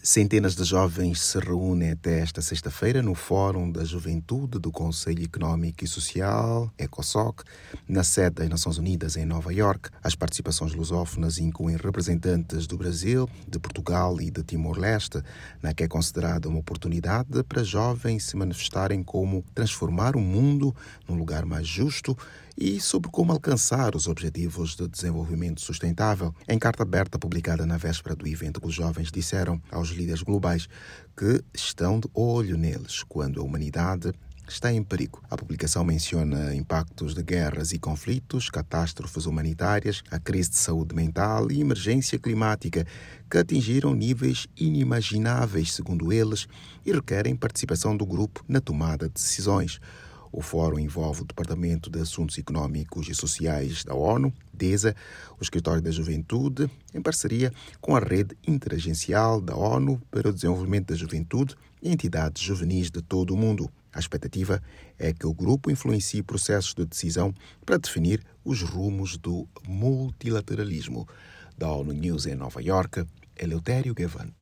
Centenas de jovens se reúnem até esta sexta-feira no Fórum da Juventude do Conselho Económico e Social, ECOSOC, na sede das Nações Unidas em Nova Iorque. As participações lusófonas incluem representantes do Brasil, de Portugal e de Timor-Leste, na que é considerada uma oportunidade para jovens se manifestarem como transformar o mundo num lugar mais justo e sobre como alcançar os objetivos de desenvolvimento sustentável. Em carta aberta publicada na véspera do evento, os jovens disseram aos líderes globais que estão de olho neles quando a humanidade está em perigo. A publicação menciona impactos de guerras e conflitos, catástrofes humanitárias, a crise de saúde mental e emergência climática que atingiram níveis inimagináveis, segundo eles, e requerem participação do grupo na tomada de decisões. O fórum envolve o Departamento de Assuntos Económicos e Sociais da ONU, DESA, o Escritório da Juventude, em parceria com a Rede Interagencial da ONU para o Desenvolvimento da Juventude e entidades juvenis de todo o mundo. A expectativa é que o grupo influencie processos de decisão para definir os rumos do multilateralismo. Da ONU News em Nova Iorque, Eleutério Gavan.